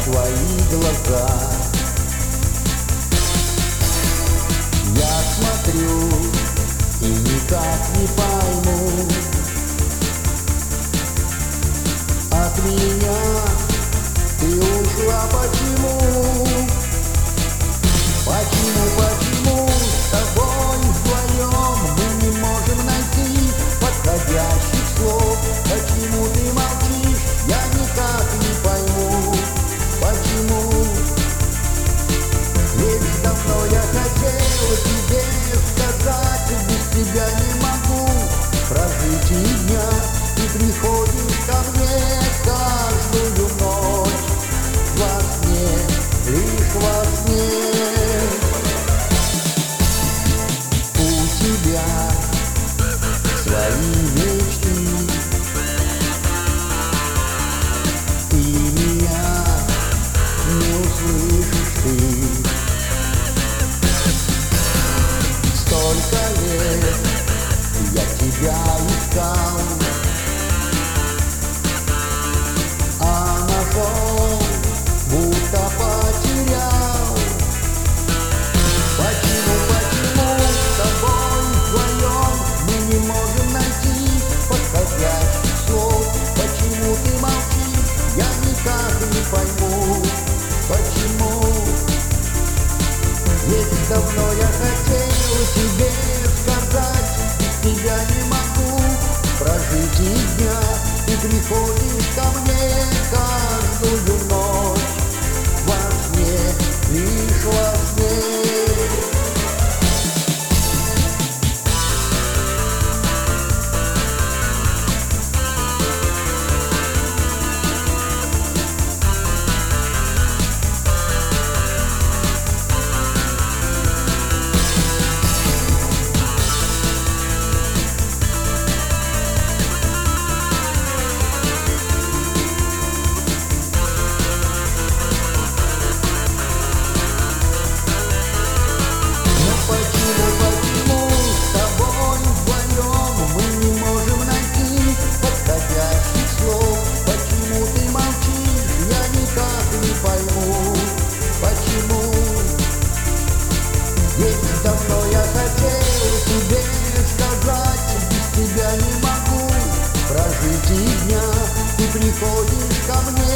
твои глаза. Я смотрю и никак не пойму, от меня ты ушла почему? Почему с тобой вдвоем мы не можем найти подходящих слов? Почему ты молчишь, я никак не пойму. Почему? Ведь давно я хотел тебе сказать, без тебя не могу прожить и дня. Ты приходишь ко мне каждую ночь во сне, лишь во сне. У тебя свои мечты, и меня не услышишь ты. Столько лет я тебя искал, а нашел, будто потерял. Почему с тобой вдвоем мы не можем найти подходящих слов? Почему ты молчишь, я никак не пойму. Почему? Ведь давно я хотел тебе сказать, без тебя не могу прожить и дня. Ты приходишь ко мне каждую ночь во сне, лишь во сне. Ведь давно я хотел тебе сказать, без тебя не могу прожить и дня. Ты приходишь ко мне